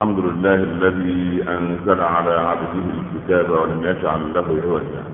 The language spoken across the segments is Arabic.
الحمد لله الذي أنزل على عبده الكتاب ولم يجعل له عوجا.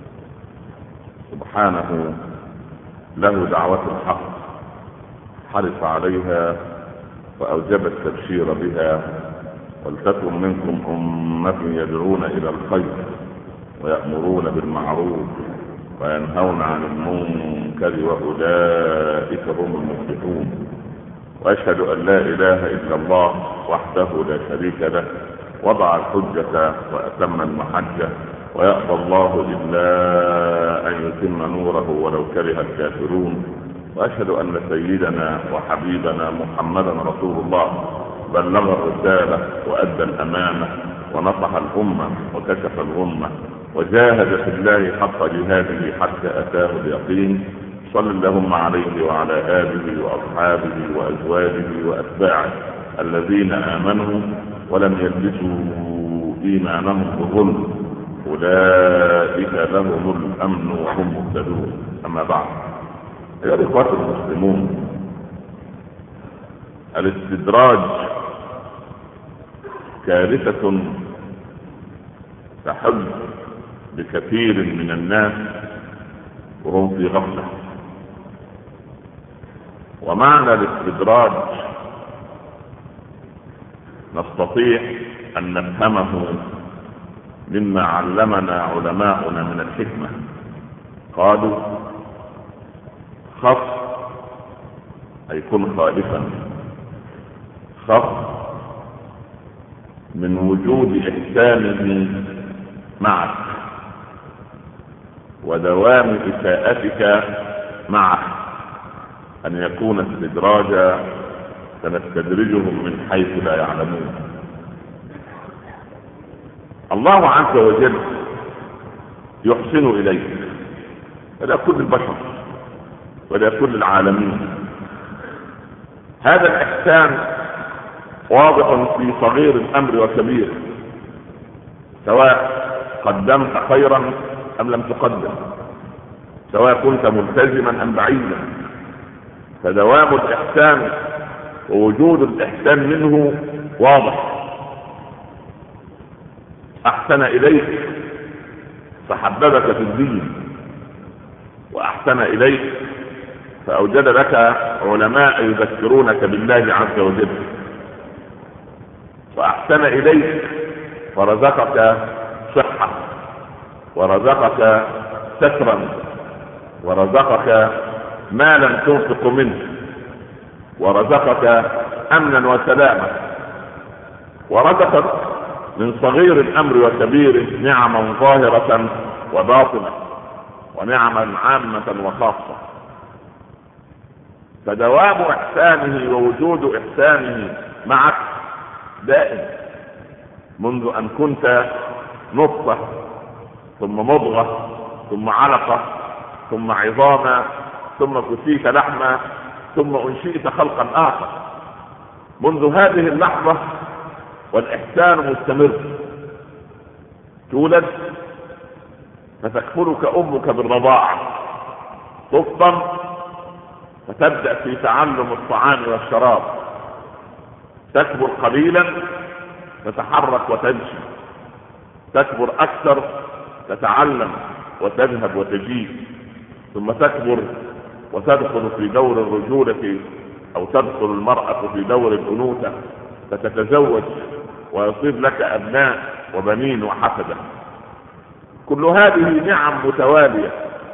سبحانه له دعوة الحق حرص عليها وأوجب التبشير بها. ولتكن منكم أمة يدعون إلى الخير ويأمرون بالمعروف وينهون عن المنكر وأولئك هم المفلحون. وأشهد أن لا إله إلا الله وحده لا شريك له وضع الحجة وأتم المحجة ويأبى الله إلا أن يتم نوره ولو كره الكافرون. وأشهد أن سيدنا وحبيبنا محمدا رسول الله بلغ الرسالة وأدى الأمانة ونصح الأمة وكشف الغمة وجاهد في الله حق جهاده حتى أتاه اليقين. صل اللهم عليه وعلى آله وأصحابه وأزواجه وأتباعه الذين آمنوا ولم يلبسوا إيمانهم بظلم أولئك لهم الأمن وهم مهتدون. أما بعد، أيها الإخوة المسلمون، الاستدراج كارثة تحل بكثير من الناس وهم في غفلة. ومعنى الاستدراج نستطيع أن نفهمه مما علمنا علماؤنا من الحكمة. قالوا: خف أي كن خائفا، خف من وجود إحسانه معك ودوام إساءتك معه، أن يكون استدراجا سنستدرجهم من حيث لا يعلمون. الله عز وجل يحسن إليك ولا كل البشر ولا كل العالمين. هذا الإحسان واضح في صغير الأمر وكبير، سواء قدمت خيرا أم لم تقدم، سواء كنت ملتزما أم بعيدا، فدوام الإحسان ووجود الإحسان منه واضح. أحسن إليك فحببك في الدين، وأحسن إليك فأوجد لك علماء يذكرونك بالله عز وجل، وأحسن إليك فرزقك صحة ورزقك سترا ورزقك مالا تنفق منه ورزقك أمنا وسلاما ورزقك من صغير الأمر وكبيره نعما ظاهرة وباطنة ونعما عامة وخاصة. فدوام إحسانه ووجود إحسانه معك دائم، منذ أن كنت نطفة ثم مضغة ثم علقة ثم عظاما ثم كسيت لحما ثم أنشئت خلقا آخر. منذ هذه اللحظة والإحسان مستمر. تولد فتكفلك أمك بالرضاعة، تفطم فتبدأ في تعلم الطعام والشراب، تكبر قليلا تتحرك وتمشي، تكبر أكثر تتعلم وتذهب وتجيب، ثم تكبر وتدخل في دور الرجولة أو تدخل المرأة في دور الأنوثة فتتزوج ويصير لك أبناء وبنين وحفدة. كل هذه نعم متوالية،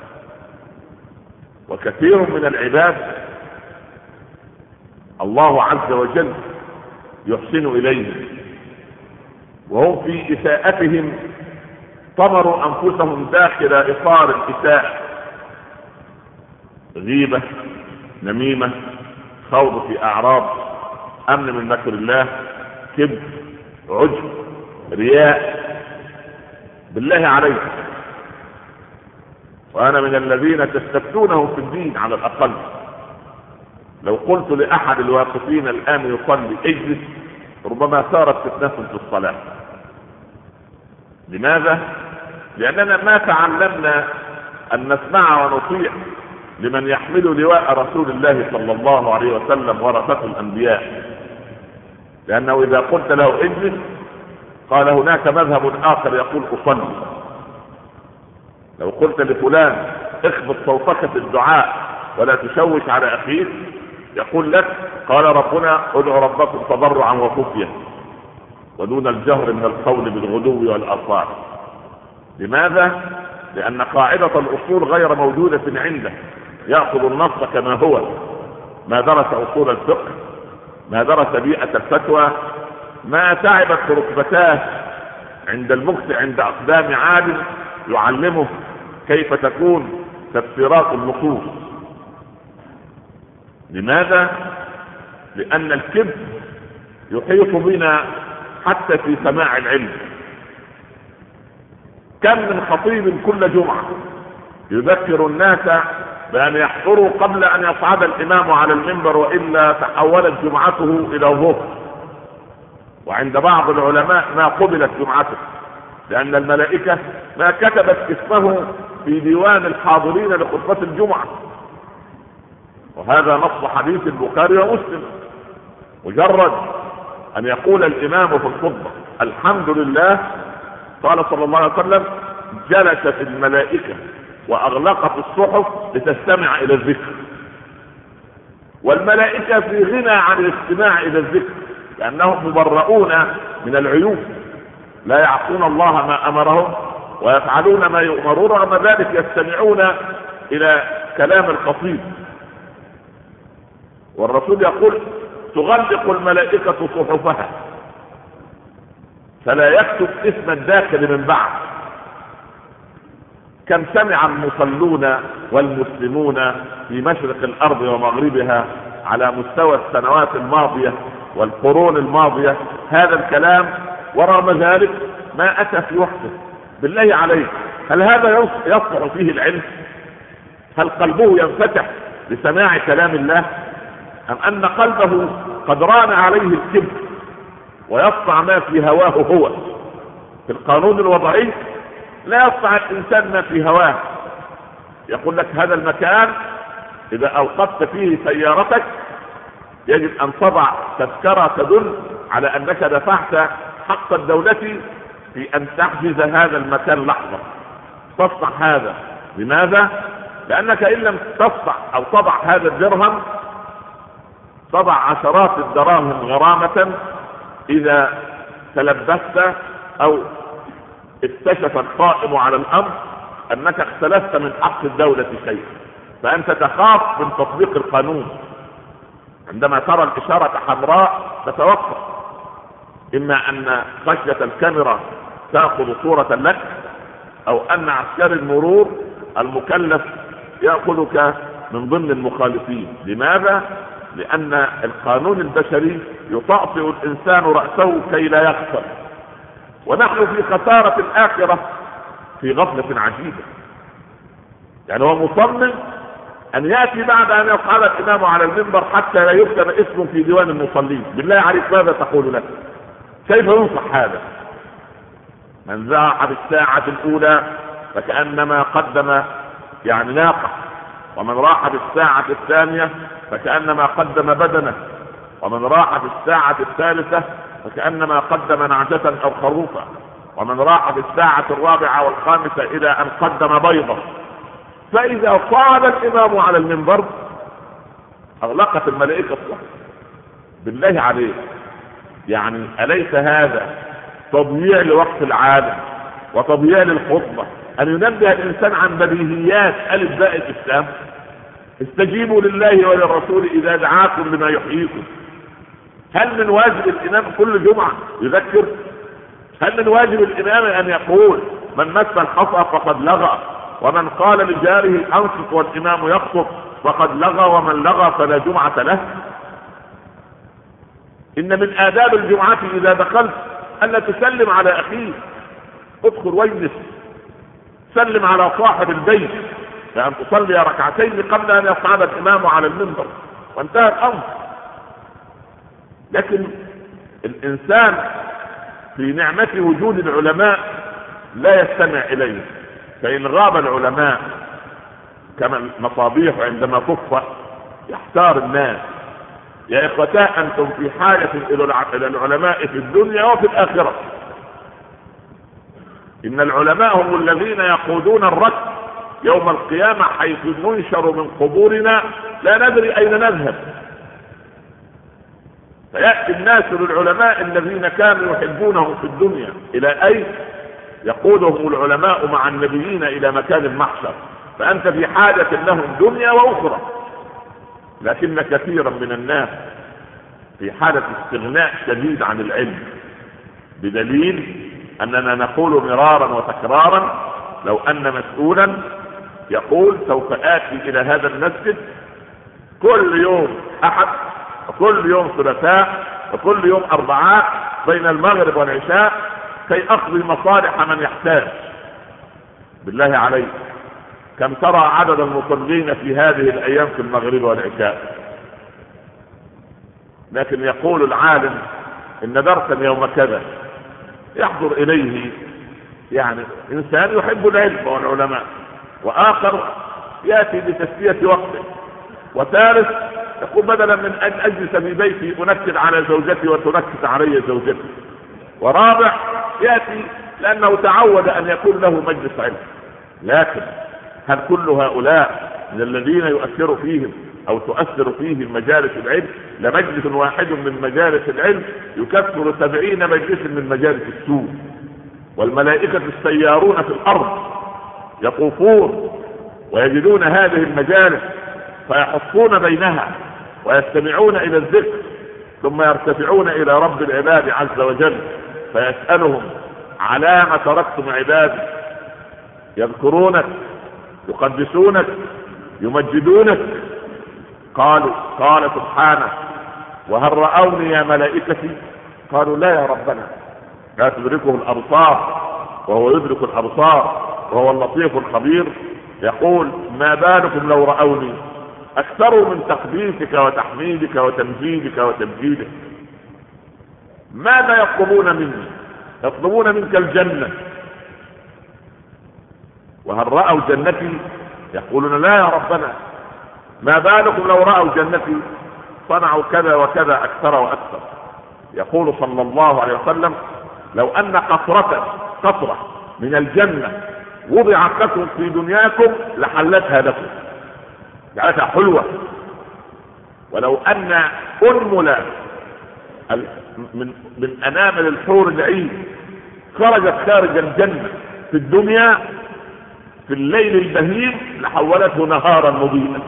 وكثير من العباد الله عز وجل يحسن إليهم وهم في إساءتهم طمروا أنفسهم داخل إطار الإساءة، غيبة، نميمة، خوض في أعراض، أمن من مكر الله، كبر، عجب، رياء. بالله عليك، وأنا من الذين تستفتونه في الدين على الأقل، لو قلت لأحد الواقفين الآن يصلي اجلس، ربما صارت فتنة في الصلاة. لماذا؟ لأننا ما تعلمنا أن نسمع ونطيع لمن يحمل لواء رسول الله صلى الله عليه وسلم ورثة الأنبياء. لأنه إذا قلت له اجلس قال هناك مذهب آخر يقول أصلي. لو قلت لفلان اخفض صوتك في الدعاء ولا تشوش على أخيك يقول لك قال ربنا ادعوا ربكم تضرعا وخفية ودون الجهر من القول بالغدو والآصال. لماذا؟ لأن قاعدة الأصول غير موجودة عنده، يأخذ النص كما هو، ما درس أصول الفقه، ما درس بيئة الفتوى، ما تعبت ركبتاه عند المكت عند أقدام عالم يعلمه كيف تكون تفسيرات النصوص. لماذا؟ لأن الكبر يحيط بنا حتى في سماع العلم. كم من خطيب كل جمعة يذكر الناس بأن يحضروا قبل أن يصعد الإمام على المنبر وإلا تحولت جمعته إلى ظهر. وعند بعض العلماء ما قبلت جمعته لأن الملائكة ما كتبت اسمه في ديوان الحاضرين لخطبة الجمعة. وهذا نص حديث البخاري ومسلم. مجرد أن يقول الإمام في الخطبة الحمد لله، قال صلى الله عليه وسلم جلست الملائكة وأغلقت الصحف لتستمع إلى الذكر. والملائكة في غنى عن الاستماع إلى الذكر لأنهم مبرؤون من العيوب، لا يعصون الله ما أمرهم ويفعلون ما يؤمرون، ومع ذلك يستمعون إلى كلام الخطيب. والرسول يقول تغلق الملائكة صحفها فلا يكتب اسم الداخل من بعد. كم سمع المصلون والمسلمون في مشرق الأرض ومغربها على مستوى السنوات الماضية والقرون الماضية هذا الكلام، ورغم ذلك ما أتى في وقته. بالله عليك، هل هذا يصلح فيه العلم؟ هل قلبه ينفتح لسماع كلام الله؟ أم أن قلبه قد ران عليه الكبر ويصنع ما في هواه هو؟ في القانون الوضعي لا يصنع الإنسان ما في هواه. يقول لك هذا المكان إذا أوقفت فيه سيارتك يجب أن تضع تذكرة تدل على أنك دفعت حق الدولة في أن تحجز هذا المكان لحظة. تصنع هذا. لماذا؟ لأنك إن لم تصنع أو تضع هذا الدرهم تضع عشرات الدراهم غرامة إذا تلبست أو اكتشف القائم على الأمر أنك اختلفت من حق الدولة شيء، فأنت تخاف من تطبيق القانون. عندما ترى الإشارة حمراء تتوقف، إما أن خشية الكاميرا تأخذ صورة لك أو أن عسكري المرور المكلف يأخذك من ضمن المخالفين. لماذا؟ لأن القانون البشري يطأطئ الإنسان رأسه كي لا يخسر، ونحن في خسارة الآخرة في غفلة عجيبة. يعني هو مصمم أن يأتي بعد أن يصعد الإمام على المنبر حتى لا يكتب اسمه في ديوان المصلين. بالله عليك ماذا تقول له؟ كيف ينصح هذا؟ من ذاع بالساعة الأولى فكأنما قدم ناقة، ومن راح بالساعة الثانية فكأنما قدم بدنه، ومن راح بالساعة الثالثة فكأنما قدم نعجة أو خروفا، ومن راح بالساعة الرابعة والخامسة إلى أن قدم بيضة. فإذا صعد الإمام على المنبر أغلقت الملائكة الصحف. بالله عليك، أليس هذا تضييع لوقت العالم وتضييع للخطبة أن ينبه الإنسان عن بديهيات ألف باء الإسلام؟ استجيبوا لله وللرسول إذا دعاكم لما يحييكم. هل من واجب الإمام كل جمعة يذكر؟ هل من واجب الإمام أن يقول من مس الحصى فقد لغى، ومن قال لجاره أنصت والإمام يخطب فقد لغى، ومن لغى فلا جمعة له؟ إن من آداب الجمعة إذا دخلت أن تسلم على أخيه. ادخل واجلس، سلم على صاحب البيت بأن تصلي ركعتين قبل أن يصعد الإمام على المنبر، وانتهى الأمر. لكن الإنسان في نعمة وجود العلماء لا يستمع إليه، فإن غاب العلماء كما المصابيح عندما تطفأ يحتار الناس. يا إخوتاء أنتم في حاجة إلى العلماء في الدنيا وفي الآخرة. إن العلماء هم الذين يقودون الركب يوم القيامة، حيث ننشر من قبورنا لا ندري أين نذهب. فيأتي الناس للعلماء الذين كانوا يحبونهم في الدنيا إلى أين؟ يقودهم العلماء مع النبيين إلى مكان المحشر. فأنت في حاجة لهم دنيا وأخرى. لكن كثيرا من الناس في حالة استغناء شديد عن العلم، بدليل أننا نقول مرارا وتكرارا لو أن مسؤولا يقول سوف آتي إلى هذا المسجد كل يوم أحد وكل يوم ثلاثاء وكل يوم أربعاء بين المغرب والعشاء كي أقضي مصالح من يحتاج. بالله عليك كم ترى عدد المصلين في هذه الأيام في المغرب والعشاء؟ لكن يقول العالم إن درسا يوم كذا يحضر إليه يعني إنسان يحب العلم والعلماء، وآخر يأتي لتسلية وقته، وثالث يقول بدلا من أن أجلس في بيتي أنكد على زوجتي وتنكد علي زوجتي، ورابع يأتي لأنه تعود أن يكون له مجلس علم. لكن هل كل هؤلاء من الذين يؤثر فيهم أو تؤثر فيهم مجالس العلم؟ لمجلس واحد من مجالس العلم يكثر 70 مجلس من مجالس السوء. والملائكة السيارون في الأرض يطوفون ويجدون هذه المجالس فيحصون بينها ويستمعون إلى الذكر، ثم يرتفعون إلى رب العباد عز وجل فيسألهم على ما تركتم عبادي، يذكرونك يقدسونك يمجدونك. قال سبحانه وهل رأوني يا ملائكتي؟ قالوا لا يا ربنا، لا تدركه الأبصار وهو يدرك الأبصار وهو اللطيف الخبير. يقول ما بالكم لو رأوني؟ أكثروا من تقديسك وتحميدك وتمجيدك وتمجيدك. ماذا يطلبون مني؟ يطلبون منك الجنة. وهل رأوا جنتي؟ يقولون لا يا ربنا. ما بالكم لو رأوا جنتي؟ صنعوا كذا وكذا أكثر وأكثر. يقول صلى الله عليه وسلم لو أن قطرة من الجنة وضعت لكم في دنياكم لحلتها لكم، جعلتها حلوة. ولو أن أنملة من أنامل الحور العين خرجت خارج الجنة في الدنيا في الليل البهيم لحولته نهارا مضيئا.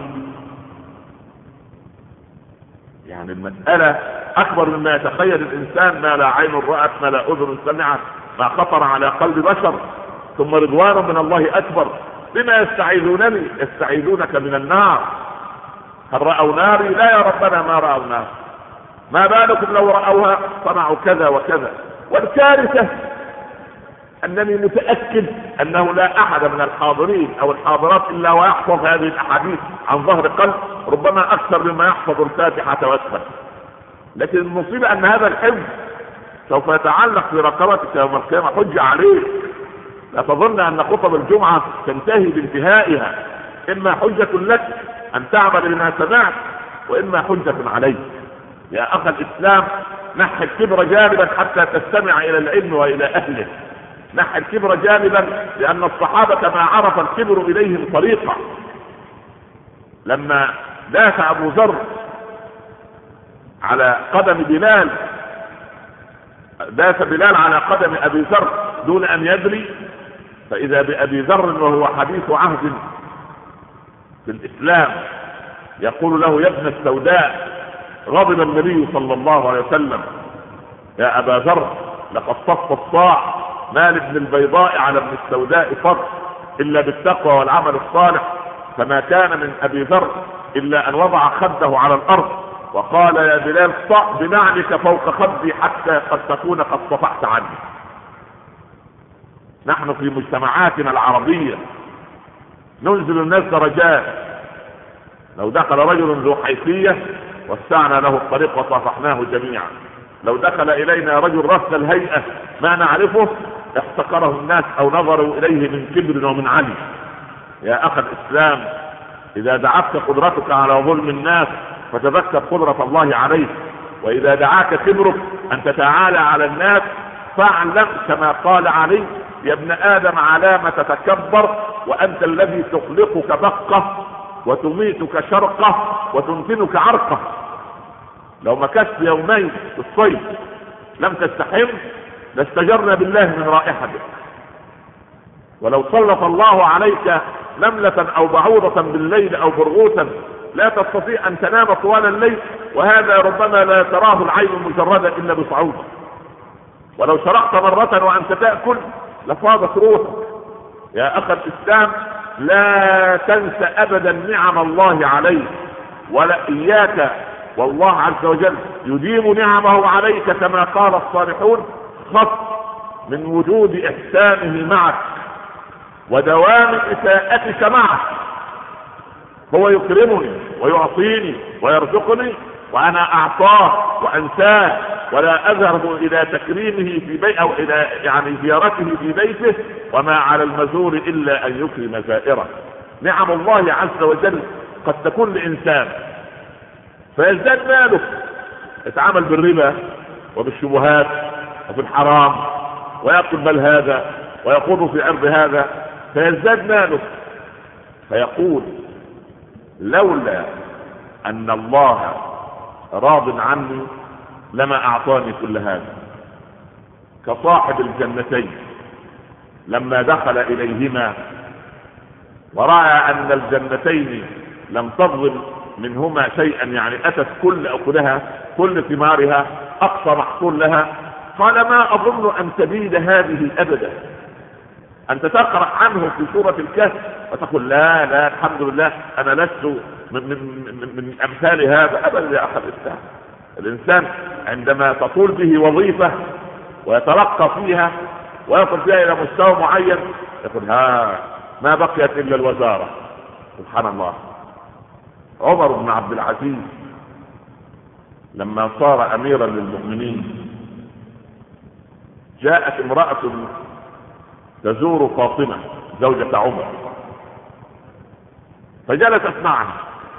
يعني المسألة أكبر مما يتخيل الإنسان، ما لا عين رأت ما لا أذن سمعت ما خطر على قلب بشر. ثم رضوان من الله أكبر. بما يستعيذونني؟ يستعيذونك من النار. هل رأوا ناري؟ لا يا ربنا ما رأوا نار. ما بالكم لو رأوها؟ صنعوا كذا وكذا. والكارثة أنني متأكد أنه لا أحد من الحاضرين أو الحاضرات إلا ويحفظ هذه الأحاديث عن ظهر قلب، ربما أكثر مما يحفظ الفاتحة وأكثر. لكن المصيبة أن هذا الحفظ سوف يتعلق في رقبتك يوم القيامة حجة عليك. لا تظن أن خطب الجمعة تنتهي بانتهائها، إما حجة لك أن تعمل بما سمعت، وإما حجة عليك. يا أخي الإسلام نحي الكبر جانبا حتى تستمع إلى العلم وإلى أهله. نحي الكبر جانبا لأن الصحابة ما عرف الكبر إليهم طريقة. لما داس أبو ذر على قدم بلال، داس بلال على قدم أبي ذر دون أن يدري، فإذا بأبي ذر وهو حديث عهد في الإسلام يقول له يا ابن السوداء. غضب النبي صلى الله عليه وسلم يا أبا ذر لقد صف الصاع ما لابن البيضاء على ابن السوداء فرق إلا بالتقوى والعمل الصالح. فما كان من أبي ذر إلا أن وضع خده على الأرض وقال يا بلال صع بنعلك فوق خدي حتى قد تكون قد صفحت عني. نحن في مجتمعاتنا العربية ننزل الناس درجات. لو دخل رجل ذو حيثية وسعنا له الطريق وصافحناه جميعا. لو دخل إلينا رجل رفض الهيئة ما نعرفه احتقره الناس أو نظروا إليه من كبر ومن علي. يا أخي الإسلام إذا دعتك قدرتك على ظلم الناس فتذكر قدرة الله عليك. وإذا دعاك كبرك أن تتعالى على الناس فاعلم كما قال علي: يا ابن آدم على ما تتكبر وأنت الذي تخلقك بقة وتميتك شرقة وتنتنك عرقة. لو مكثت يومين في الصيف لم تستحم لاستجرنا بالله من رائحتك. ولو سلط الله عليك نملة أو بعوضة بالليل أو برغوثا لا تستطيع أن تنام طوال الليل، وهذا ربما لا تراه العين المجردة إلا بصعوبة. ولو شرقت مرة وأنت تأكل لفاضت روحك. يا أخي الإسلام، لا تنسى أبدا نعم الله عليك ولا إياك، والله عز وجل يديم نعمه عليك كما قال الصالحون: خط من وجود إحسانه معك ودوام إساءتك معه. هو يكرمني ويعطيني ويرزقني وأنا أعطاه وأنساه ولا أذهب إلى تكريمه في بيت أو إلى زيارته في بيته، وما على المزور إلا أن يكرم زائره. نعم الله عز وجل قد تكون لإنسان فيزداد ماله، يتعامل بالربا وبالشبهات وفي الحرام ويأكل مال هذا ويخوض في عرض هذا فيزداد ماله، فيقول: لولا أن الله راض عني لما أعطاني كل هذا. كصاحب الجنتين لما دخل إليهما ورأى أن الجنتين لم تظلم منهما شيئا، أتت كل أكلها كل ثمارها أقصى محصول لها، قال: ما أظن أن تبيد هذه أبدا. أنت تقرأ عنه في سورة الكهف وتقول: لا الحمد لله أنا لست من أمثال هذا أبدا. يا أخي الإسلام، الإنسان عندما تطول به وظيفة ويترقى فيها ويصل فيها إلى مستوى معين يقول: ما بقيت إلا الوزارة. سبحان الله. عمر بن عبد العزيز لما صار أميرا للمؤمنين جاءت امرأة تزور فاطمة زوجة عمر فجلست معها.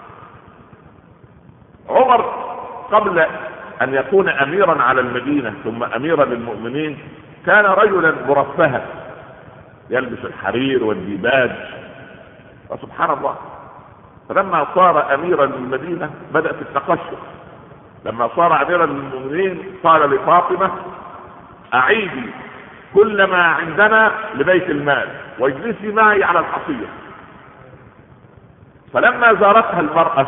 عمر قبل أن يكون أميرا على المدينة ثم أميرا للمؤمنين كان رجلا مرفها يلبس الحرير والديباج، وسبحان الله فلما صار أميرا للمدينة بدأ في التقشف. لما صار أميرا للمؤمنين قال لفاطمة: أعيدي كل ما عندنا لبيت المال واجلسي معي على الحصير. فلما زارتها المرأة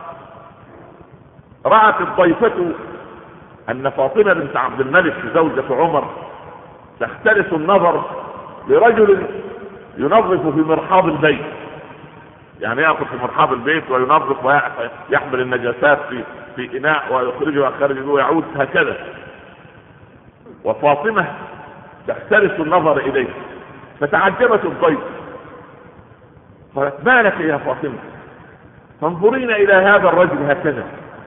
رأت الضيفة أن فاطمة بنت عبد الملك زوجة عمر تختلس النظر لرجل ينظف في مرحاض البيت، يأخذ في مرحاض البيت وينظف ويحمل النجاسات في إناء ويخرجها خارج ويعود هكذا، وفاطمة تختلس النظر إليه. فتعجبت الضيف قالت: ما لك يا فاطمة؟ فانظرين إلى هذا الرجل هكذا.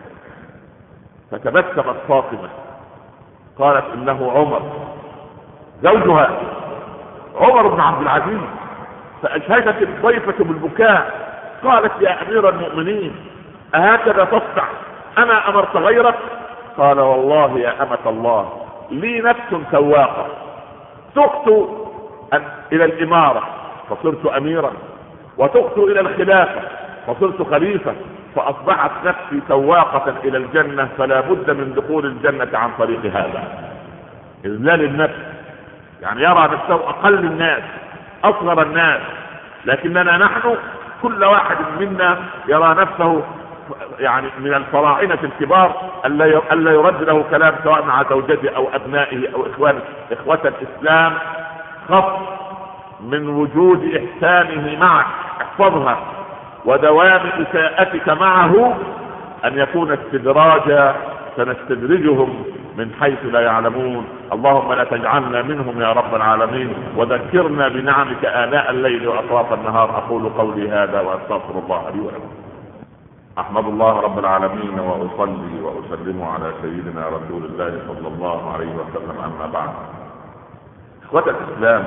فتبسمت فاطمة قالت: إنه عمر زوجها عمر بن عبد العزيز. فأجهشت الضيفة بالبكاء قالت: يا أمير المؤمنين أهكذا تصنع؟ أنا أمرت غيرك؟ قال: والله يا أمة الله لي نفس سواقة، تخت إلى الإمارة فصرت أميرا، وتخت إلى الخلافة فصرت خليفة، فأصبحت نفسي سواقة إلى الجنة، فلا بد من دخول الجنة عن طريق هذا. إذلال النفس، يرى نفسه أقل الناس أصغر الناس، لكننا نحن كل واحد منا يرى نفسه من الفراعنة الكبار ألا يرد له كلام سواء مع زوجته أو أبنائه أو إخوة الإسلام. خف من وجود إحسانه معك، احفظها، ودوام إساءتك معه أن يكون استدراجا سنستدرجهم من حيث لا يعلمون. اللهم لا تجعلنا منهم يا رب العالمين، وذكرنا بنعمك آناء الليل وأطراف النهار. أقول قولي هذا وأستغفر الله لي ولكم. أحمد الله رب العالمين وأصلي وأسلم على سيدنا رسول الله صلى الله عليه وسلم. أما بعد، إخوة الإسلام،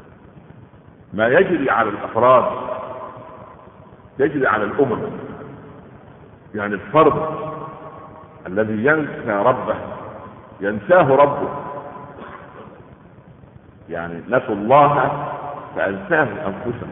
ما يجري على الأفراد يجري على الأمم. يعني الفرد الذي ينسى ربه ينساه ربه، يعني نسوا الله فأنساهم أنفسهم.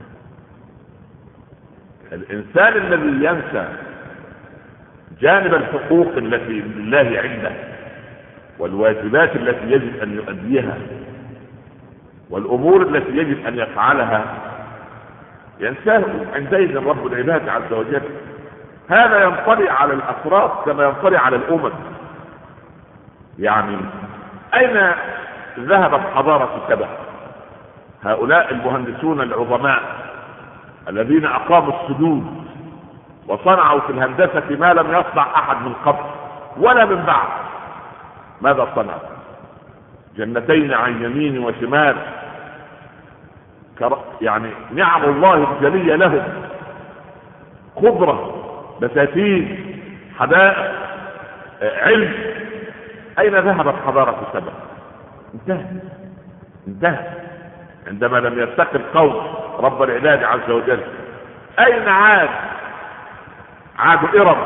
الإنسان الذي ينسى جانب الحقوق التي لله عنده والواجبات التي يجب أن يؤديها والأمور التي يجب أن يفعلها ينساه عندئذ رب العباد عز وجل. هذا ينطلي على الأفراد كما ينطلي على الأمم. يعني أين ذهبت حضارة سبأ؟ هؤلاء المهندسون العظماء الذين أقاموا السدود وصنعوا في الهندسة ما لم يصنع أحد من قبل ولا من بعد. ماذا صنعوا؟ جنتين عن يمين وشمال، يعني نعم الله الجلية لهم، خضرة، بساتين، حدائق، علم. أين ذهبت حضارة سبأ؟ انتهت عندما لم يتقي القوم رب العباد عز وجل. أين عاد إرم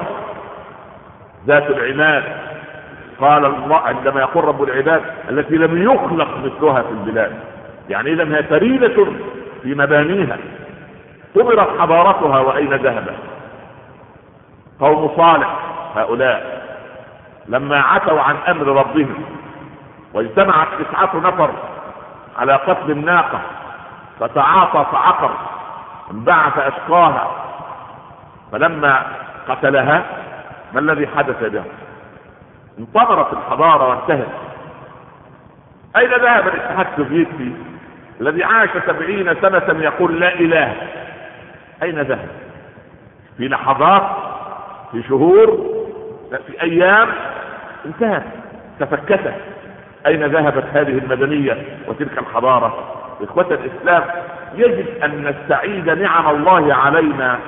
ذات العماد؟ قال الله عندما يقول رب العباد التي لم يخلق مثلها في البلاد، يعني إذا هي فريدة في مبانيها، طمرت حضارتها وأين ذهبت؟ قوم صالح هؤلاء لما عتوا عن أمر ربهم واجتمعت 9 نفر على قتل الناقة فتعاطى فعقر، انبعث أشقاها، فلما قتلها ما الذي حدث له؟ انطمرت الحضارة وانتهت. أين ذهب الاتحاد السوفيتي الذي عاش 70 سنة يقول لا إله؟ أين ذهب؟ في لحظات، في شهور، في أيام انتهت، تفككت. أين ذهبت هذه المدنية وتلك الحضارة؟ إخوة الإسلام، يجب أن نستعيد نعم الله علينا،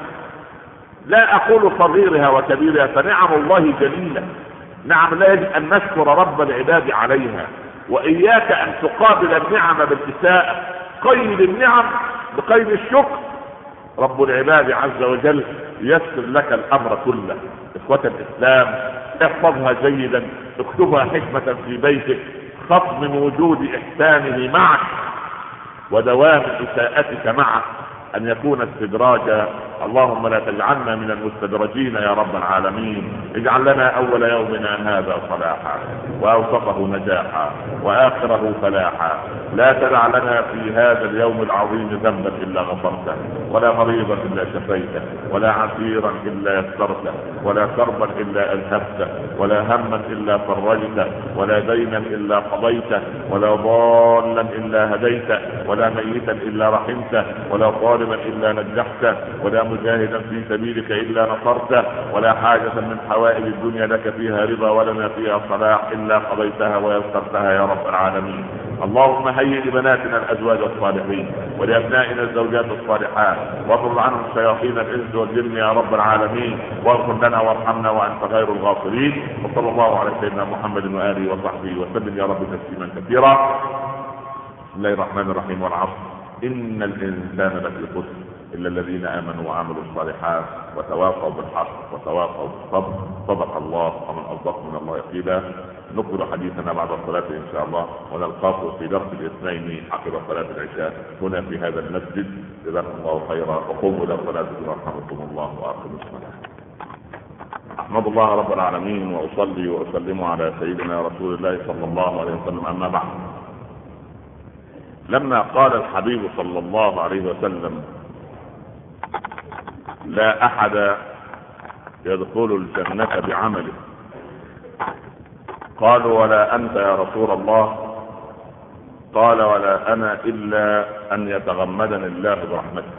لا أقول صغيرها وكبيرها، فنعم الله جليلة، نعم لا يجب أن نشكر رب العباد عليها. وإياك أن تقابل النعم بالإساءة، قيد النعم بقيد الشكر. رب العباد عز وجل يسر لك الأمر كله. إخوة الإسلام، احفظها جيدا، اكتبها حكمة في بيتك، خط من وجود إحسانه معك ودوام إساءتك معه أن يكون استدراجا. اللهم لا تجعلنا من المستدرجين يا رب العالمين. اجعل لنا أول يومنا هذا صلاحا، وأوسطه نجاحا، وآخره فلاحا. لا تدع لنا في هذا اليوم العظيم ذنبا إلا غفرته، ولا مريضا إلا شفيته، ولا عسيرا إلا يسرته، ولا كربا إلا أذهبته، ولا هما إلا فرجته، ولا دينا إلا قضيته، ولا ضالا إلا هديته، ولا ميتا إلا رحمته، ولا طالبا إلا نجحته، ولا مجاهدا في سبيلك إلا نصرته، ولا حاجة من حوائج الدنيا لك فيها رضا ولنا فيها صلاح إلا قضيتها ويسرتها يا رب العالمين. اللهم هيئ لبناتنا الأزواج الصالحين ولأبنائنا الزوجات الصالحات، واطرد عنهم شياطين الإنس والجن يا رب العالمين، واغفر لنا وارحمنا وأنت خير الغافرين. وصلى الله على سيدنا محمد وآله وصحبه وسلم يا رب تسليما كثيرا. بسم الله الرحمن الرحيم. والعصر إن الإنسان لفي خسر إلا الذين آمنوا وعملوا الصالحات وتواصوا بالحق وتواصوا بالصبر. صدق الله ومن أصدق من الله قيلا. نكمل حديثنا بعد الصلاة إن شاء الله، ونلقاكم في درس الاثنين عقب صلاة العشاء هنا في هذا المسجد. جزاكم الله خيرا، وقوموا إلى صلاتكم رحمكم الله وآخر الصلاة. أحمد الله رب العالمين وأصلي وأسلم على سيدنا رسول الله صلى الله عليه وسلم. أما بعد، لما قال الحبيب صلى الله عليه وسلم لا أحد يدخل الجنة بعمله، قالوا ولا أنت يا رسول الله؟ قال ولا أنا إلا أن يتغمدني الله برحمته.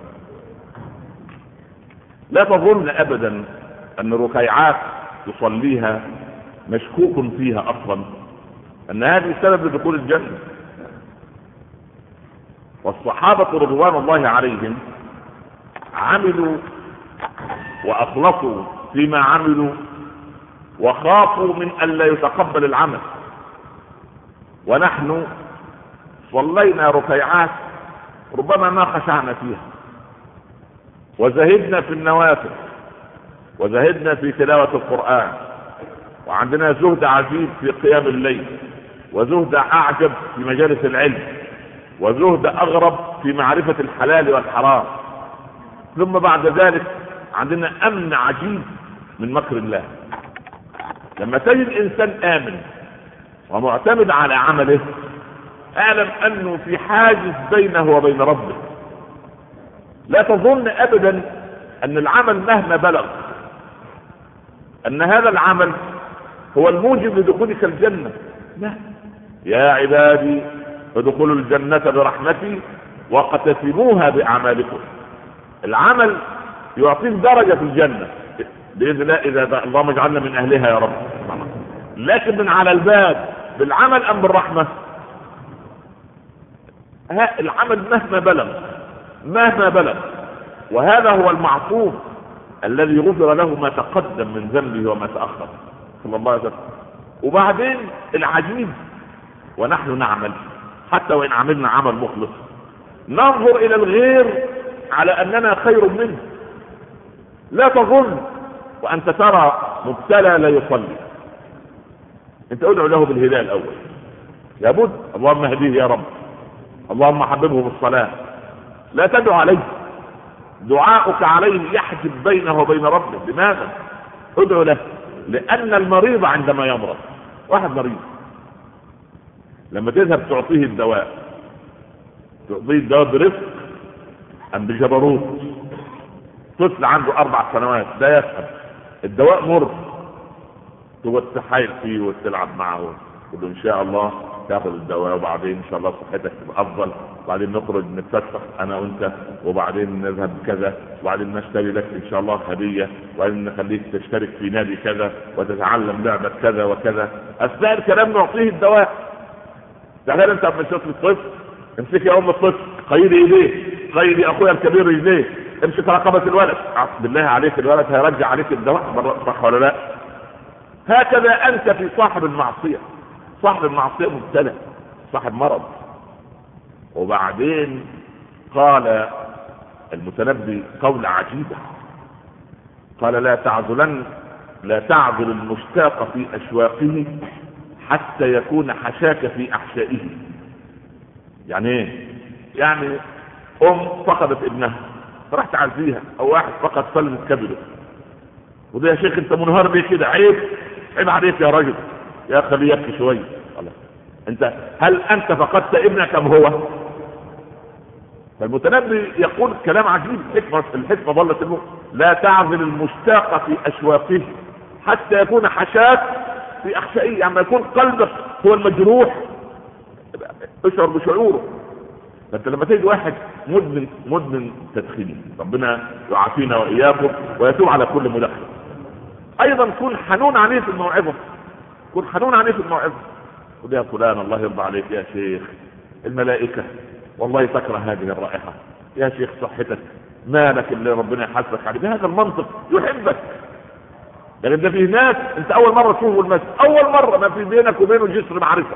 لا تظن أبدا أن ركيعات تصليها مشكوك فيها أصلا أن هذه سبب لدخول الجنة. والصحابة رضوان الله عليهم عملوا وأخلصوا فيما عملوا وخافوا من أن لا يتقبل العمل، ونحن صلينا ركيعات ربما ما خشعنا فيها، وزهدنا في النوافل، وزهدنا في تلاوة القرآن، وعندنا زهد عجيب في قيام الليل، وزهد أعجب في مجالس العلم، وزهد أغرب في معرفة الحلال والحرام. ثم بعد ذلك عندنا أمن عجيب من مكر الله. لما تجد إنسان آمن ومعتمد على عمله، اعلم أنه في حاجز بينه وبين ربه. لا تظن أبدا أن العمل مهما بلغ أن هذا العمل هو الموجب لدخولك الجنة. لا، يا عبادي ادخلوا الجنة برحمتي واقتسموها بأعمالكم. العمل يعطيك درجة في الجنة بإذن الله، إذا اللهم اجعلنا من أهلها يا رب. لكن من على الباب بالعمل أم بالرحمة؟ العمل مهما بلغ، وهذا هو المعصوم الذي غفر له ما تقدم من ذنبه وما تأخر صلى الله عليه وسلم. وبعدين العجيب، ونحن نعمل حتى وإن عملنا عمل مخلص ننظر إلى الغير على أننا خير منه. لا تظن وأنت ترى مبتلى لا يصلي، أنت ادعو له بالهداية الأول، لابد. اللهم اهديه يا رب، اللهم حببه بالصلاة. لا تدعو عليه، دعاؤك عليه يحجب بينه وبين ربه. لماذا؟ ادعو له، لأن المريض عندما يمرض، واحد مريض لما تذهب تعطيه الدواء برفق أم بجبروت؟ طفل عنده 4 سنوات لا يفهم، الدواء مر، تقعد تحايل فيه وتلعب معه تقول ان شاء الله تاخذ الدواء، وبعدين ان شاء الله صحتك تبقى افضل، وبعدين نخرج نتفسح انا وانت، وبعدين نذهب كذا، وبعدين نشتري لك ان شاء الله هديه، وبعدين نخليك تشترك في نادي كذا وتتعلم لعبه كذا وكذا. اثناء الكلام نعطيه الدواء. تعال انت من شوف الطفل، امسك يا ام الطفل، قيدي ايديه، قيدي اخويا الكبير رجليه، امسك رقبه الولد، بالله عليك الولد هيرجع عليك الدواء، صح ولا لا؟ هكذا انت في صاحب المعصيه. صاحب المعصيه مبتلى، صاحب مرض. وبعدين قال المتنبي قول عجيبه، قال لا تعذل المشتاق في اشواقه حتى يكون حشاك في احشائه. يعني ايه؟ يعني فقدت ابنها راح تعزيها، او واحد فقد سلم كبده، وده يا شيخ انت منهار بيه كده، عيب عليك يا راجل، يا خليه يبكي شويه. انت هل انت فقدت ابنك ام هو؟ فالمتنبي يقول كلام عجيب، الحكمه ضلت المخ. لا تعزل المشتاق في اشواقه حتى يكون حشاك في احشائه، يعني يكون قلبك هو المجروح، اشعر بشعوره. فانت لما تجد واحد مدمن تدخين، ربنا يعافينا واياكم ويتوب على كل مدخن، ايضا كن حنون عليه في الموعظه، كن حنون عليه في الموعظه. قل يا فلان الله يرضى عليك يا شيخ، الملائكه والله تكره هذه الرائحه، يا شيخ صحتك مالك اللي ربنا يحاسبك عليه. بهذا المنطق يحبك. يعني ده فيه ناس انت اول مره تشوفه المسجد، اول مره ما في بينك وبينه جسر معرفه،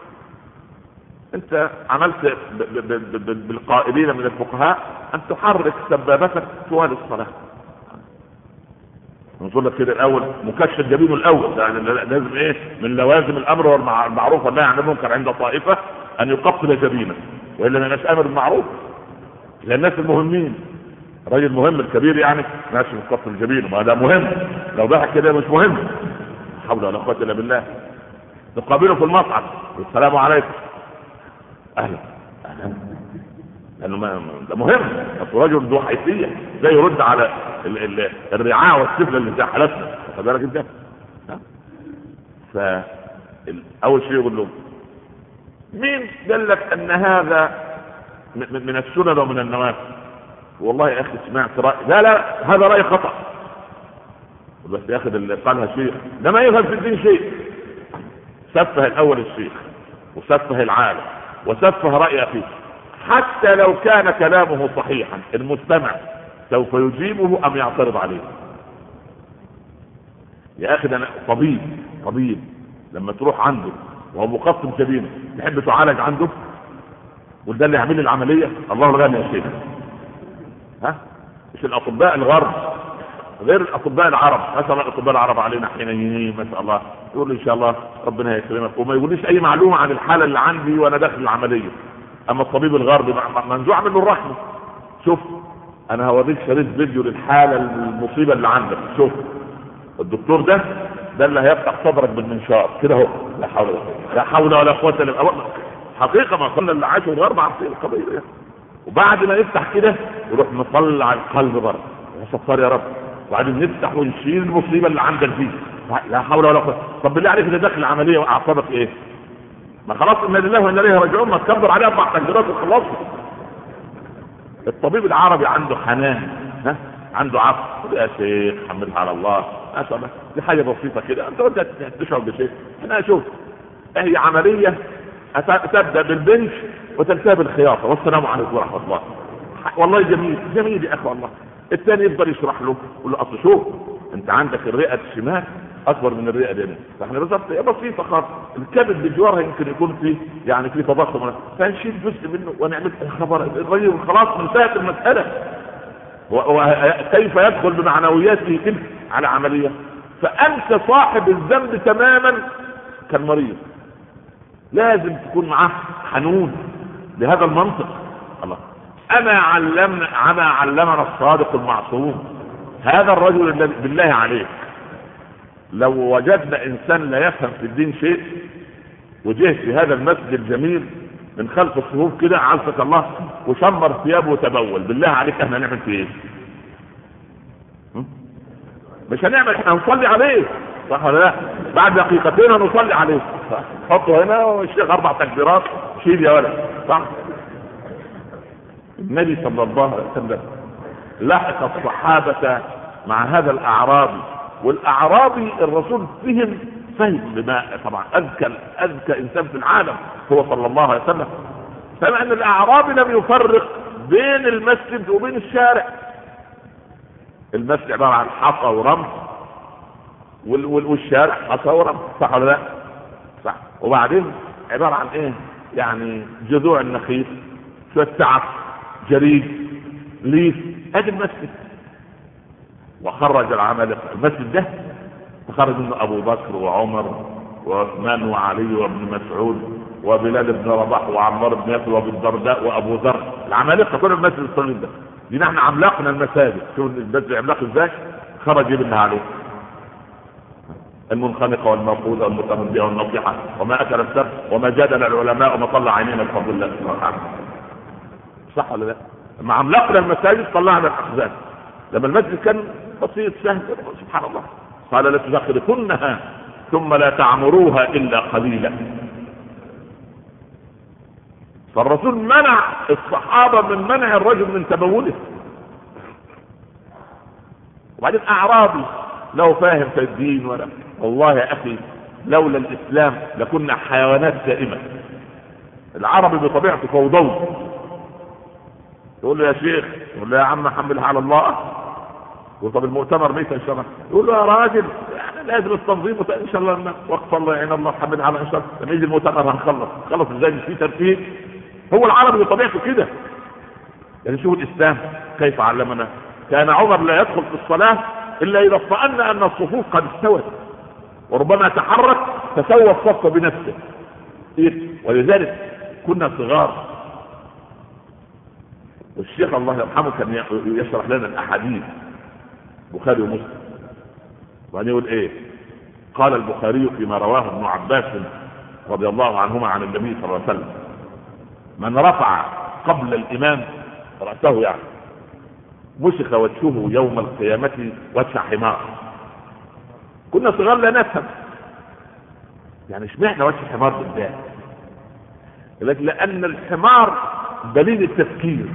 انت عملت بالقائلين من الفقهاء ان تحرك سبابتك طوال الصلاه. نقول لك كده الاول مكشف جبينه الاول، يعني لازم ايه من لوازم الامر والمعروف والنهي عن المنكر عند طائفه ان يقبل جبينه، والا ما يبقاش امر بالمعروف. للناس المهمين، الراجل مهم الكبير يعني ماشي يقبل جبينه، ما ده مهم، لو ضحك كده مش مهم. لا حول ولا قوه الا بالله. نقابله في المصعد، السلام عليكم، اهلا لانه ده مهم، الرجل ذو حيثيه زي يرد على الرعاع والسفله اللي زي حالتنا، خد بالك انت. فاول شيء يقول له مين قال لك ان هذا من السنن ومن النوافل؟ والله يا اخي سمعت راي، لا هذا راي خطا، بس ياخذ اللي قالها الشيخ ده ما يفهم في الدين شيء. سفه الاول الشيخ وسفه العالم وسفه راي اخيه، حتى لو كان كلامه صحيحا المستمع سوف يجيبه ام يعترض عليه. يا اخي ده طبيب لما تروح عنده وهو مقسم جبينه تحب تعالج عنده؟ وده اللي يعمل العمليه؟ الله الغني يا شيخ. مش الاطباء الغرب غير الاطباء العرب، ما شاء الله الاطباء العرب علينا حنينين ما شاء الله، يقول لي ان شاء الله ربنا يكرمك، وما يقوليش اي معلومه عن الحاله اللي عندي وانا داخل العمليه. اما الطبيب الغربي منزوع منه الرحمه. شوف انا هوريك شريط فيديو للحاله المصيبه اللي عندك. شوف الدكتور ده اللي هيفتح صدرك بالمنشار كده اهو. لا حول ولا قوه الا بالله. حقيقه ما قلنا اللي عاشوا الغرب عارفين القضيه. وبعد ما يفتح كده يروح مطلع القلب بره، يا ستار يا رب. وبعدين نفتح ونشيل المصيبه اللي عندك دي. لا حول ولا قوه. طب بالله عليك ده داخل العمليه واعصابك ايه؟ ما خلاص انا لله وانا اليه راجعون، ما تكبر عليه 4 تكبيرات وخلصنا. الطبيب العربي عنده حنان، عنده عطف. يا شيخ حمدها على الله ما شاء الله، دي حاجه بسيطه كده، انت وانت تشعر بشيء. انا اشوف هي عمليه تبدا بالبنش وتنتهي بالخياطه والسلام عليكم ورحمه الله. والله جميل جميل يا اخي والله. الثاني يفضل يشرح له يقول له اصل شوف انت عندك الرئه الشمال اكبر من الرئه اليمين، فاحنا بالظبط بسيطه خالص. الكبد بجوارها يمكن يكون فيه يعني في تضخم، فنشيل جزء منه ونعمل خبر الرجل خلاص انتهت المساله. وكيف يدخل بمعنوياته تلك على عمليه؟ فانت صاحب الذنب تماما كالمريض. لازم تكون معاه حنون لهذا المنطق. الله اما علمنا الصادق المعصوم. هذا الرجل الذي بالله عليك لو وجدنا انسان لا يفهم في الدين شيء وجه في هذا المسجد الجميل من خلف الصفوف كده عزك الله وشمر ثيابه وتبول، بالله عليك احنا هنعمل فيه ايه؟ مش هنعمل، احنا هنصلي عليه صح ولا لا؟ بعد دقيقتين هنصلي عليه. حطه هنا والشيخ 4 تكبيرات شيل يا ولد صح. النبي صلى الله عليه وسلم لحق الصحابة مع هذا الاعرابي، والاعرابي الرسول فهم بما طبعا اذكى انسان في العالم هو صلى الله عليه وسلم. فمع ان الاعرابي لم يفرق بين المسجد وبين الشارع. المسجد عبارة عن حصى ورمل والشارع حصى ورمل صح ولا لا؟ صح. وبعدين عبارة عن ايه؟ يعني جذوع النخيل، شوية تعف، جريد، ليف، هذا المسجد. وخرج العمالقة. المسجد ده تخرج منه ابو بكر وعمر وعثمان وعلي وابن مسعود وبلال بن رباح وعمار بن ياسر وابو الدرداء وابو ذر. العمالقة كل المسجد الصغير ده. دي نحن عملاقنا المساجد. شوف المسجد عملاق ازاي؟ خرج ابنها عليه المنخنقة والموقوذة والمتهدئة والنصيحة وما اكل السبت وما جادل العلماء وما طلع عينينا بفضل الله سبحانه وتعالى. صح ولا لا؟ لما عملاقنا المساجد طلعنا الاحزاب. لما المسجد كان بسيط سهل سبحان الله قال لتزخرفنها ثم لا تعمروها الا قليلا. فالرسول منع الصحابة من منع الرجل من تبوله. وبعدين اعرابي لو فاهم في الدين ولا والله يا اخي لولا الاسلام لكنا حيوانات دائمة. العربي بطبيعته فوضوي. يقول له يا شيخ، يقول له يا عم حملها على الله. وطب المؤتمر ميت ان شاء الله، يقول له يا راجل يعني لازم التنظيم ان شاء الله وقت الله يعين الله حملها على ان شاء الله لما يجي المؤتمر هنخلص ازاي مش في ترتيب. هو العربي بطبيعته كده. يعني شوف الاسلام كيف علمنا. كان عمر لا يدخل في الصلاة الا اذا اطمأن ان الصفوف قد استوت وربما تحرك فسوى الصف بنفسه. ولذلك كنا صغار والشيخ الله يرحمه كان يشرح لنا الاحاديث البخاري ومسلم. وبعدين يقول ايه؟ قال البخاري فيما رواه ابن عباس رضي الله عنهما عن النبي صلى الله عليه وسلم من رفع قبل الامام رأسه يعني مسخ وجهه يوم القيامة وجه حمار. كنا صغار لا نفهم يعني اشمعنى وجه حمار بالذات، لكن لان الحمار دليل التفكير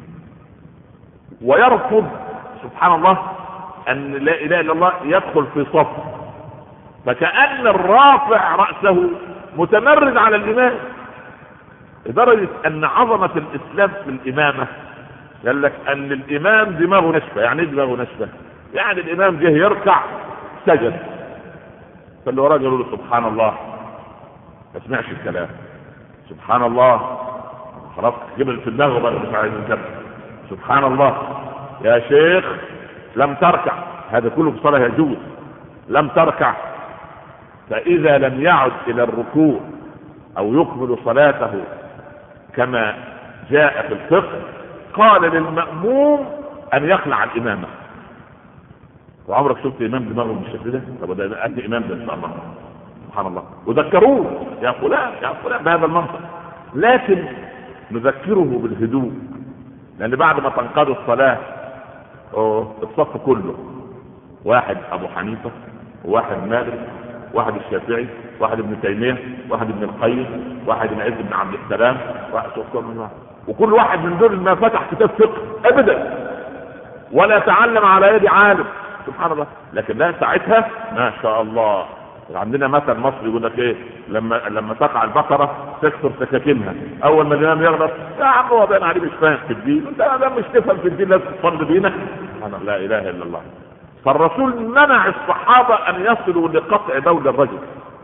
ويرفض سبحان الله ان لا اله الا الله يدخل في صف. فكأن الرافع رأسه متمرد على الامام لدرجة ان عظمة الاسلام في الامامة قال لك ان الامام دماغه نشفة. يعني ايه دماغه نشفة؟ يعني الامام جه يركع سجد فاللي وراه قالوا له سبحان الله ما سمعش الكلام سبحان الله خلاص جبل في دماغه بقى مش عايز يكمل سبحان الله يا شيخ لم تركع هذا كله في الصلاة يجوز. لم تركع فإذا لم يعد إلى الركوع أو يكمل صلاته كما جاء في الفقه قال للمأموم أن يخلع الإمامة. وعمرك شفت إمام دماغه بالشكل ده؟ طب ده أنت إمام ده إن شاء الله، سبحان الله. وذكروه يا فلان يا فلان بهذا المنطق، لكن نذكره بالهدوء، لأن بعد ما تنقضي الصلاة الصف كله واحد أبو حنيفة وواحد مالك واحد الشافعي واحد ابن تيمية واحد ابن القيم واحد العز بن عبد السلام وكل واحد من دول ما فتح كتاب فقه ابدا ولا تعلم على يد عالم، سبحان الله. لكن لا ساعتها ما شاء الله. عندنا مثل مصري يقول لك ايه، لما تقع البقره تكسر سكاكينها، اول ما الامام يغلط يا عم هو باين عليه مش فاهم في الدين، انت ده مش تفهم في الدين لازم تصلي دينك. لا اله الا الله. فالرسول منع الصحابه ان يصلوا لقطع بول الرجل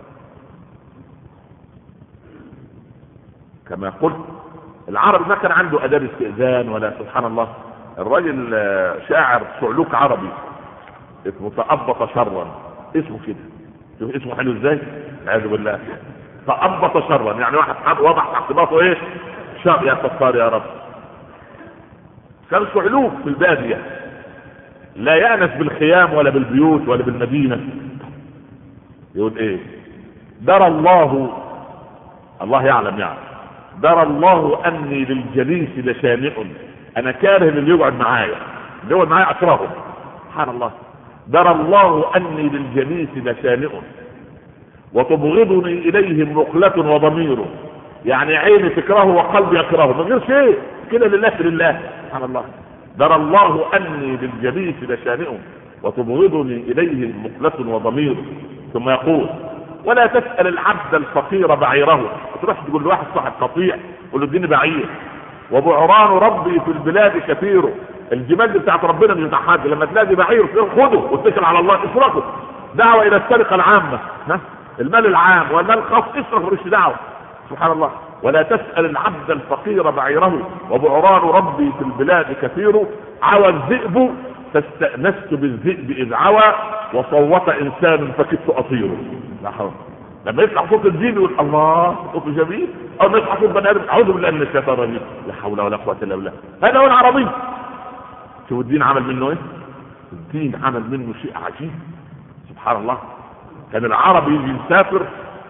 كما قلت. العرب ما كان عنده اداب استئذان ولا، سبحان الله. الرجل شاعر صعلوك عربي اسمه تأبط شرا، اسمه كده، شوف اسمه حلو ازاي، اعوذ بالله. تأبط شرا يعني واحد وضع تحت باطه ايه؟ شر. يا ستار يا رب. كان صعلوك في الباديه لا يأنس بالخيام ولا بالبيوت ولا بالمدينه. يقول ايه؟ درى الله يعلم يعني، درى الله اني للجليس لشانئ، انا كاره اللي يقعد معايا، اللي يقعد معايا اكرهه، سبحان الله. درى الله اني للجليس لشانئ وتبغضني اليه مقلة وضمير، يعني عيني تكرهه وقلبي يكرهه من غير شيء كده، لله سبحان الله. درى الله اني للجليس لشانئ وتبغضني اليه مقلة وضمير. ثم يقول ولا تسأل العبد الفقير بعيره، تروح تقول لواحد صاحب قطيع قول له اديني بعير، وبعران ربي في البلاد كثير. الجمال بتاعت ربنا مش بتاع حد، لما تلاقي بعير خده واتكل على الله، اسرقه. دعوه الى السرقه العامه، المال العام والمال الخاص اسرق ملوش دعوه، سبحان الله. ولا تسأل العبد الفقير بعيره وبعران ربي في البلاد كثير. عوى الذئب فاستأنست بالذئب إذ عوى وصوت إنسان فكدت أطيره. لا حول. لما يفتح صوت الدين يقول الله صوت جميل، أو ما يفتح صوت بني آدم أعوذ بالله من الشيطان الرجيم. لا حول ولا قوة إلا بالله. هذا هو العربي. شوف الدين عمل منه إيه؟ الدين عمل منه شيء عجيب، سبحان الله. كان العربي يجي يسافر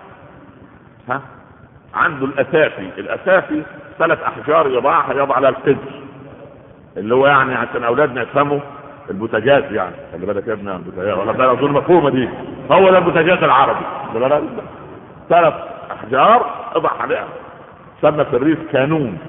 عنده الأسافي 3 أحجار يضع على القدر، اللي هو يعني عشان أولادنا يفهموا البوتاجاز، يعني اللي بالك يا ابني البوتاجاز ولا ده اظن مفهومه دي، هو ده البوتاجاز العربي. 3 أحجار اضع عليها، سمى في الريف كانون.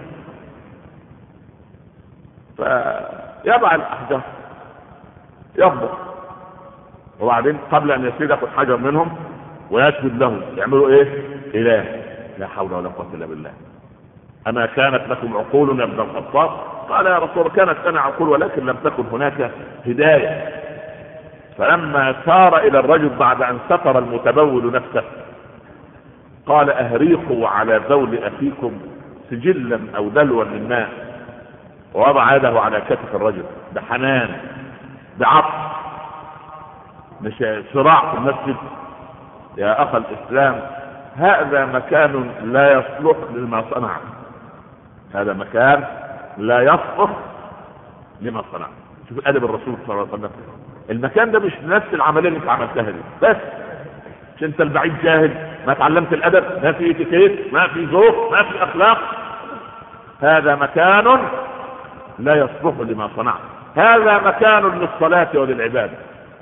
فيضع الأحجار يضبط، وبعدين قبل ان يسير ياخذ حجر منهم ويسجد له، يعملوا ايه؟ اله. لا حول ولا قوه الا بالله. اما كانت لكم عقول يا ابن الخطاب؟ قال يا رسول الله كانت لنا عقول ولكن لم تكن هناك هدايه. فلما سار الى الرجل بعد ان ستر المتبول نفسه قال اهريقوا على بول اخيكم سجلا او دلوا من ماء، ووضع يده على كتف الرجل بحنان بعطف، مش صراع في المسجد. يا اخ الاسلام هذا مكان لا يصلح لما صنع، هذا مكان لا يصلح لما صنع. شوف ادب الرسول صلى الله عليه وسلم. المكان ده مش نفس العمليه اللي انت عملتها دي، بس مش انت البعيد جاهل، ما تعلمت الادب، ما في اتيكيت، ما في ذوق، ما في اخلاق. هذا مكان لا يصلح لما صنع، هذا مكان للصلاه وللعباده.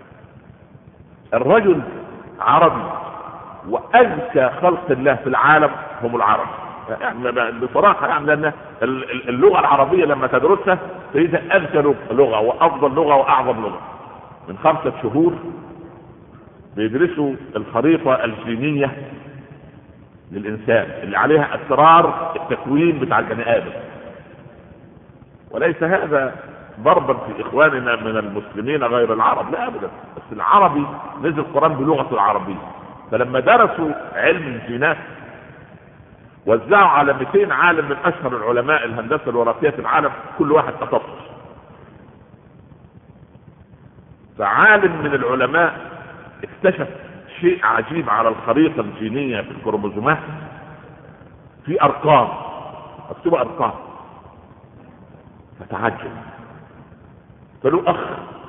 الرجل عربي واذكى خلق الله في العالم هم العرب، يعني بصراحه، يعني لان اللغه العربيه لما تدرسها تجدها اذكى لغه وافضل لغه واعظم لغه. من 5 شهور بيدرسوا الخريطه الجينيه للانسان اللي عليها اسرار التكوين بتاع البني ادم، وليس هذا ضربا في اخواننا من المسلمين غير العرب، لا ابدا، بس العربي نزل القرآن بلغة العربية. فلما درسوا علم الجينات وزعوا على 200 عالم من اشهر العلماء الهندسة الوراثية في العالم، كل واحد تخصص. فعالم من العلماء اكتشف شيء عجيب على الخريطة الجينية في الكروموزومات، في ارقام مكتوبة ارقام، فتعجب. فله اخ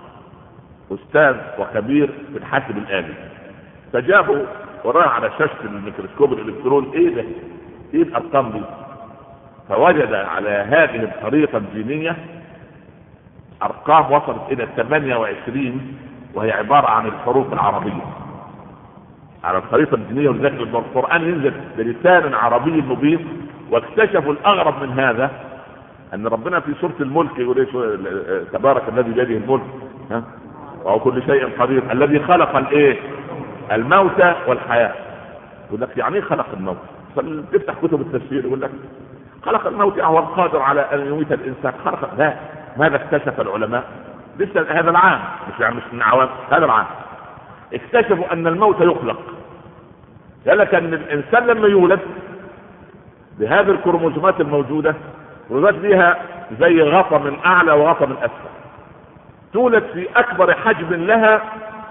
استاذ وخبير في الحاسب الآلي، فجابه وراه على شاشة الميكروسكوب الالكترون ايه ده، ايه الارقام دي؟ فوجد على هذه الخريطة الجينية ارقام وصلت الى 28، وهي عبارة عن الحروف العربية على الخريطة الجينية. ولذلك القرآن ينزل بلسان عربي مبين. واكتشفوا الاغرب من هذا ان ربنا في سورة الملك يقول ايه؟ تبارك الذي بيده الملك وهو كل شيء قدير الذي خلق الايه؟ الموت والحياة. يقول لك يعني ايه خلق الموت؟ فتفتح كتب التفسير يقول لك خلق الموت هو القادر على ان يميت الانسان. خلق لا، ماذا اكتشف العلماء لسه هذا العام، مش من عوام، هذا العام اكتشفوا ان الموت يخلق. قال لك ان الانسان لما يولد بهذه الكروموزومات الموجودة يولد بها زي غطا من اعلى وغطا من اسفل، تولد في اكبر حجم لها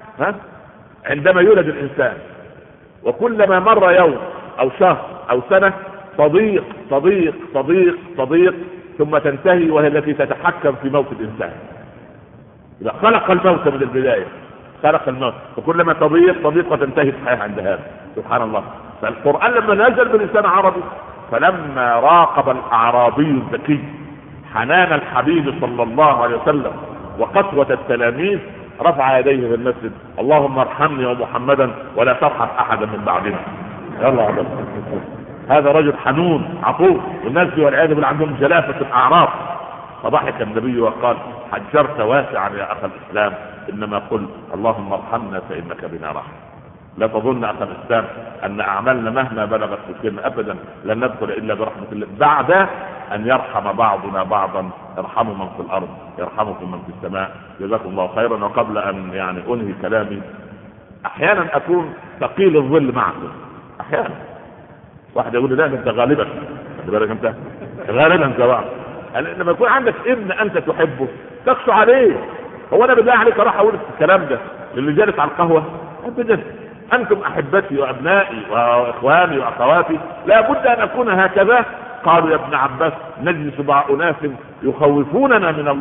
عندما يولد الانسان، وكلما مر يوم او شهر او سنة تضيق تضيق تضيق تضيق ثم تنتهي، وهي التي تتحكم في موت الانسان. إذا خلق الموت من البداية، خلق الموت، وكلما تضيق تضيق وتنتهي الحياة عند هذا. سبحان الله. فالقرآن لما نزل بلسان عربي، فلما راقب الاعرابي الذكي حنان الحبيب صلى الله عليه وسلم وقسوة التلاميذ رفع يديه في المسجد: اللهم ارحمني ومحمدا ولا ترحم احدا من بعدنا. يلا يا رب. هذا رجل حنون عطوف، والناس والعياذ بالله عندهم جلافة الاعراض. فضحك النبي وقال: حجرت واسعا يا اخ الاسلام، انما قل اللهم ارحمنا فانك بنا رحم. لا تظن اخ الاسلام ان اعمالنا مهما بلغت مسلمة ابدا لن ندخل الا برحمة الله، بعد ان يرحم بعضنا بعضا. ارحموا من في الارض يرحمكم من في السماء. جزاكم الله خيرا. وقبل ان انهي كلامي، احيانا اكون ثقيل الظل معكم، احيانا واحد يقول لي: لا انت غالبا، خلي بالك انت غالبا سواء. لما يكون عندك ابن انت تحبه تقسو عليه. هو انا بالله عليك راح اقول الكلام ده للي جالس على القهوه؟ ابدا. انتم احبتي وابنائي واخواني واخواتي، لا بد ان اكون هكذا. قالوا: يا ابن عباس نجلس مع اناس يخوفوننا من الله.